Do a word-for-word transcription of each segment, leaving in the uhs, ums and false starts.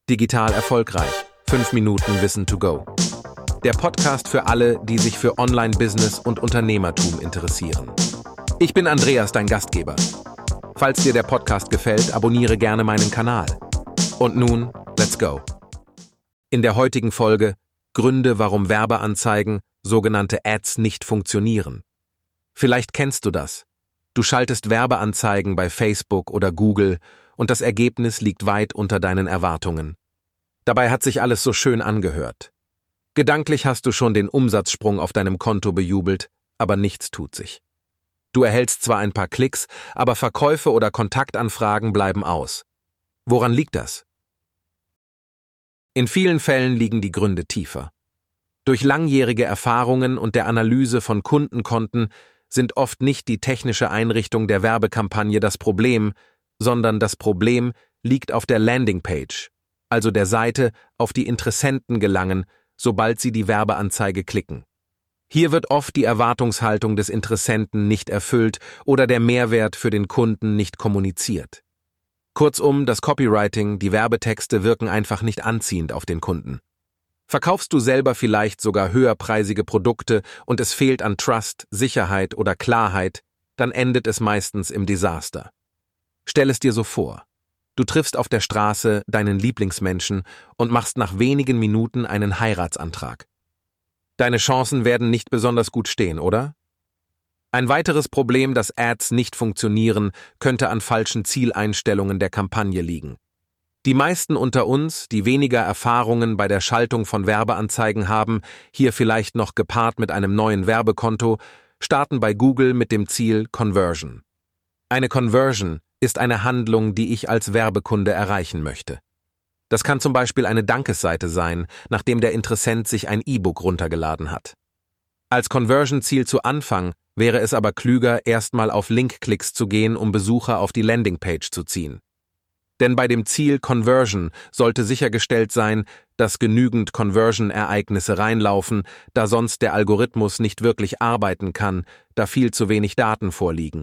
Digital erfolgreich. Fünf Minuten Wissen to go. Der Podcast für alle, die sich für Online-Business und Unternehmertum interessieren. Ich bin Andreas, dein Gastgeber. Falls dir der Podcast gefällt, abonniere gerne meinen Kanal. Und nun, let's go. In der heutigen Folge Gründe, warum Werbeanzeigen, sogenannte Ads, nicht funktionieren. Vielleicht kennst du das. Du schaltest Werbeanzeigen bei Facebook oder Google und das Ergebnis liegt weit unter deinen Erwartungen. Dabei hat sich alles so schön angehört. Gedanklich hast du schon den Umsatzsprung auf deinem Konto bejubelt, aber nichts tut sich. Du erhältst zwar ein paar Klicks, aber Verkäufe oder Kontaktanfragen bleiben aus. Woran liegt das? In vielen Fällen liegen die Gründe tiefer. Durch langjährige Erfahrungen und der Analyse von Kundenkonten sind oft nicht die technische Einrichtung der Werbekampagne das Problem, sondern das Problem liegt auf der Landingpage, also der Seite, auf die Interessenten gelangen, sobald sie die Werbeanzeige klicken. Hier wird oft die Erwartungshaltung des Interessenten nicht erfüllt oder der Mehrwert für den Kunden nicht kommuniziert. Kurzum, das Copywriting, die Werbetexte wirken einfach nicht anziehend auf den Kunden. Verkaufst du selber vielleicht sogar höherpreisige Produkte und es fehlt an Trust, Sicherheit oder Klarheit, dann endet es meistens im Desaster. Stell es dir so vor. Du triffst auf der Straße deinen Lieblingsmenschen und machst nach wenigen Minuten einen Heiratsantrag. Deine Chancen werden nicht besonders gut stehen, oder? Ein weiteres Problem, dass Ads nicht funktionieren, könnte an falschen Zieleinstellungen der Kampagne liegen. Die meisten unter uns, die weniger Erfahrungen bei der Schaltung von Werbeanzeigen haben, hier vielleicht noch gepaart mit einem neuen Werbekonto, starten bei Google mit dem Ziel Conversion. Eine Conversion ist eine Handlung, die ich als Werbekunde erreichen möchte. Das kann zum Beispiel eine Dankesseite sein, nachdem der Interessent sich ein E-Book runtergeladen hat. Als Conversion-Ziel zu Anfang wäre es aber klüger, erstmal auf Link-Klicks zu gehen, um Besucher auf die Landingpage zu ziehen. Denn bei dem Ziel Conversion sollte sichergestellt sein, dass genügend Conversion-Ereignisse reinlaufen, da sonst der Algorithmus nicht wirklich arbeiten kann, da viel zu wenig Daten vorliegen.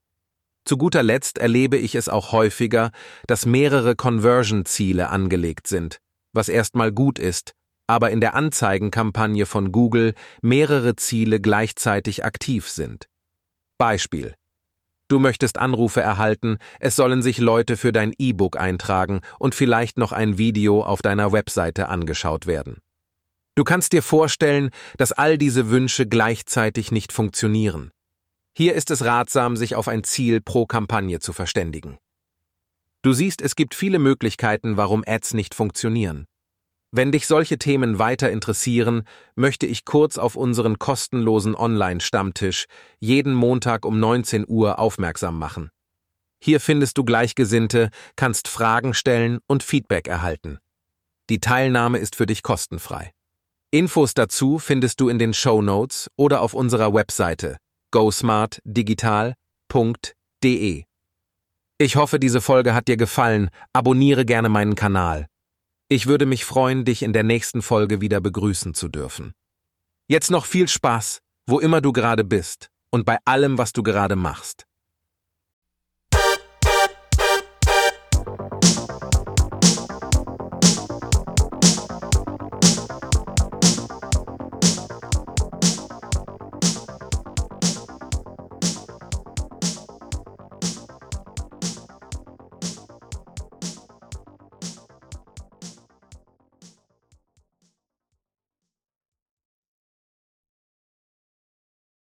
Zu guter Letzt erlebe ich es auch häufiger, dass mehrere Conversion-Ziele angelegt sind, was erstmal gut ist, aber in der Anzeigenkampagne von Google mehrere Ziele gleichzeitig aktiv sind. Beispiel: Du möchtest Anrufe erhalten, es sollen sich Leute für dein E-Book eintragen und vielleicht noch ein Video auf deiner Webseite angeschaut werden. Du kannst dir vorstellen, dass all diese Wünsche gleichzeitig nicht funktionieren. Hier ist es ratsam, sich auf ein Ziel pro Kampagne zu verständigen. Du siehst, es gibt viele Möglichkeiten, warum Ads nicht funktionieren. Wenn dich solche Themen weiter interessieren, möchte ich kurz auf unseren kostenlosen Online-Stammtisch jeden Montag um neunzehn Uhr aufmerksam machen. Hier findest du Gleichgesinnte, kannst Fragen stellen und Feedback erhalten. Die Teilnahme ist für dich kostenfrei. Infos dazu findest du in den Shownotes oder auf unserer Webseite go smart digital punkt de. Ich hoffe, diese Folge hat dir gefallen. Abonniere gerne meinen Kanal. Ich würde mich freuen, dich in der nächsten Folge wieder begrüßen zu dürfen. Jetzt noch viel Spaß, wo immer du gerade bist und bei allem, was du gerade machst.